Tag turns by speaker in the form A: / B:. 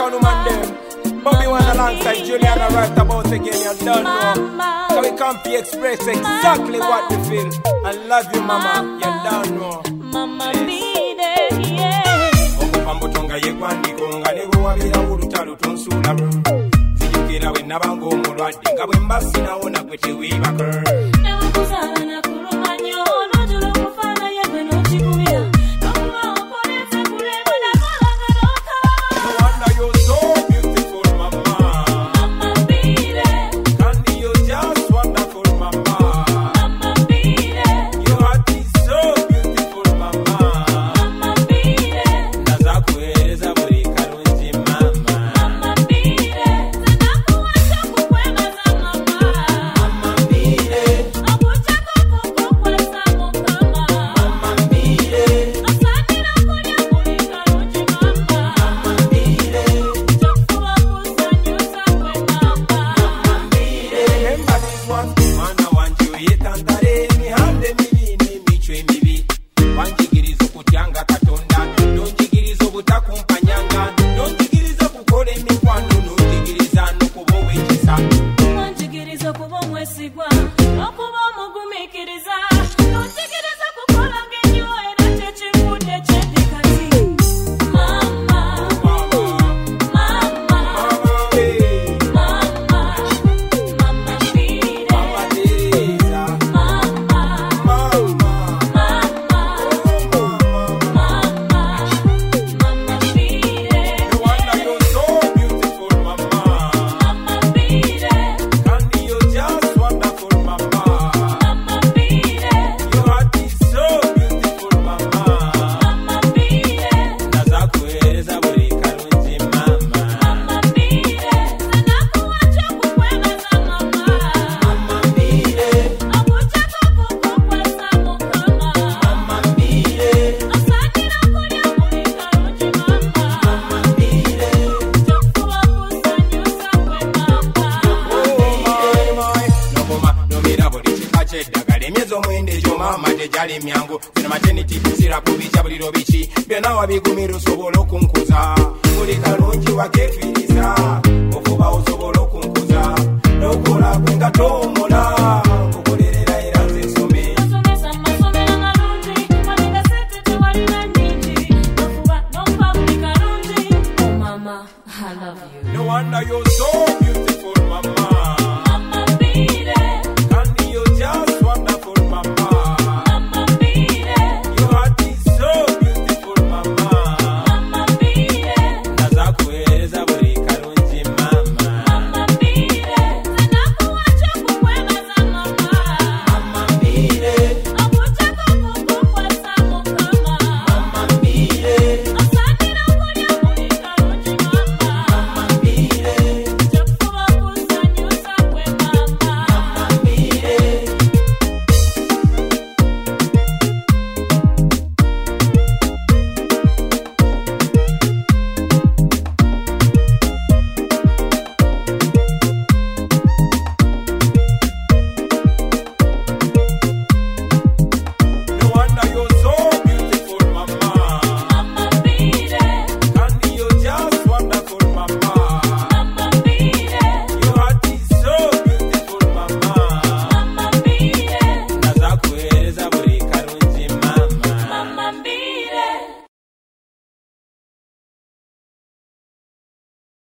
A: town woman them. Bobby one alongside Juliana right about again, you don't know. So we come to express exactly what we feel. I love you, mama, you don't know.
B: Mama be there, yeah.
A: Okupambo tonga yekwandi konga lego wabira urutalo tonsula. Sijukira we nabango mulwadde nga bwe mbasi naona kwete wibaka.
B: Ewe kuzala na kurumanyo nojulo kufana yegwe nochikubira.
A: No wonder you're so beautiful, mama.